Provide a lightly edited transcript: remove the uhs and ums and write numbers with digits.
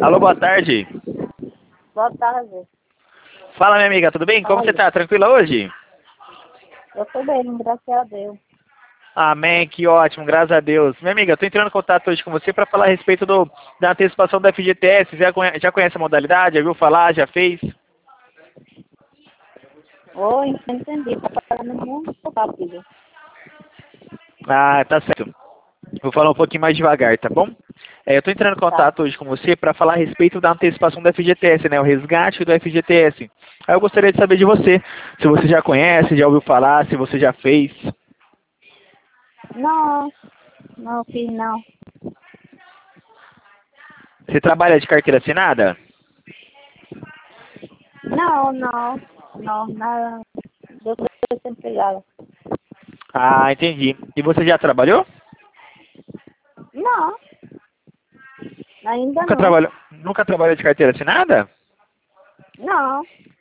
Alô, boa tarde. Boa tarde. Fala, minha amiga, tudo bem? Como você tá? Tranquila hoje? Eu tô bem, graças a Deus. Amém, que ótimo, graças a Deus. Minha amiga, eu tô entrando em contato hoje com você para falar a respeito da antecipação da FGTS. Já conhece a modalidade? Já viu falar? Já fez? Oi, entendi. Tá falando muito rápido. Ah, tá certo. Vou falar um pouquinho mais devagar, tá bom? Eu tô entrando em Tá. contato hoje com você para falar a respeito da antecipação da FGTS, né? O resgate do FGTS. Aí eu gostaria de saber de você, se você já conhece, já ouviu falar, se você já fez. Não, não fiz não. Você trabalha de carteira assinada? Não, nada. Eu tô desempregada. Ah, entendi. E você já trabalhou? Não, ainda não. Nunca trabalhou de carteira assinada? Não.